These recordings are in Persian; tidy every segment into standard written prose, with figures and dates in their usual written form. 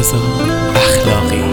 رضا اخلاقی.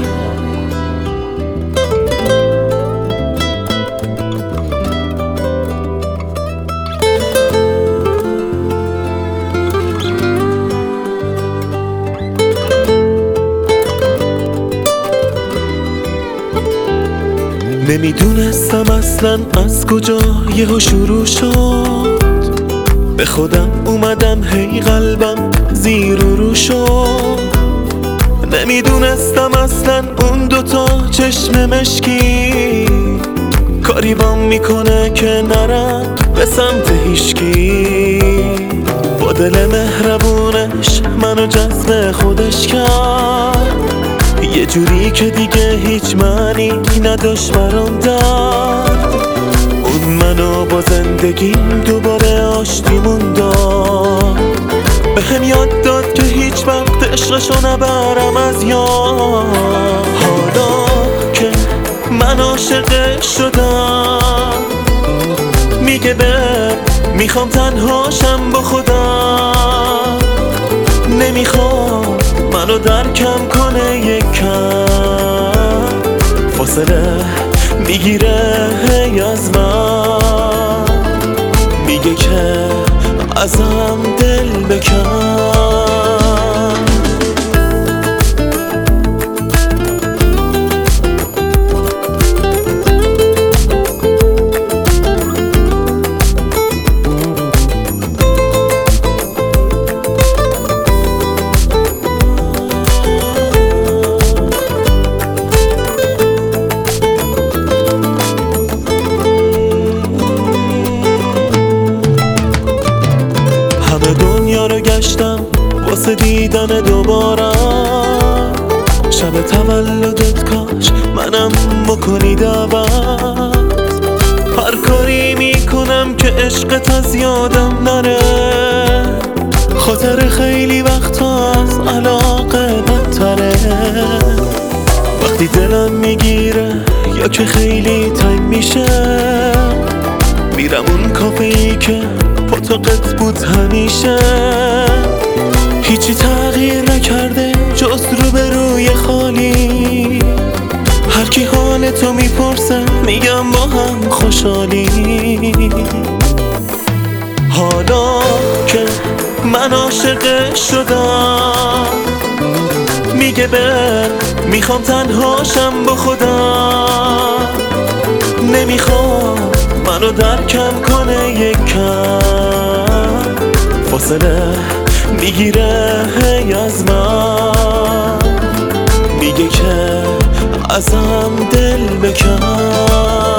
نمیدونستم اصلا از کجا یهو شروع شد، به خودم اومدم هی قلبم زیر و رو شد. نمیدونستم اصلا اون دوتا چشم مشکی کاری بام میکنه که نرم به سمت هیشکی. با دل مهربونش منو جذب خودش کرد، یه جوری که دیگه هیچ معنی نداشت برام داد. اون منو با زندگیم دوباره آشتیمون داد، به هم یاد داد که هیچ وقت عشقشو نبرم از یاد. حالا که من عاشقش شدم میگه میخوام تنهاشم با خودم، نمیخوام منو درکم کنه یک کم، فاصله میگیره هی از من، میگه که ازم دل بکن. دنیا رو گشتم واسه دیدن دوباره، شب تولدت کاش منم بکنی دعوت. هر کاری میکنم که عشقت از یادم نره، خاطر خیلی وقتا از علاقه بدتره. وقتی دلم میگیره یا که خیلی تنگ میشه، میرم اون کافه‌ای که پاتوقت بود همیشه. هیچی تغییر نکرده جز روبروی خالی، هر کی حال تو میپرسه میگم با هم خوشحالی. حالا که من عاشقش شدم میگه میخوام تنهاشم با خودم، نمیخوام منو درکم کنه یک کم، فاصله میگیره هی از من، میگه که ازم دل بکن.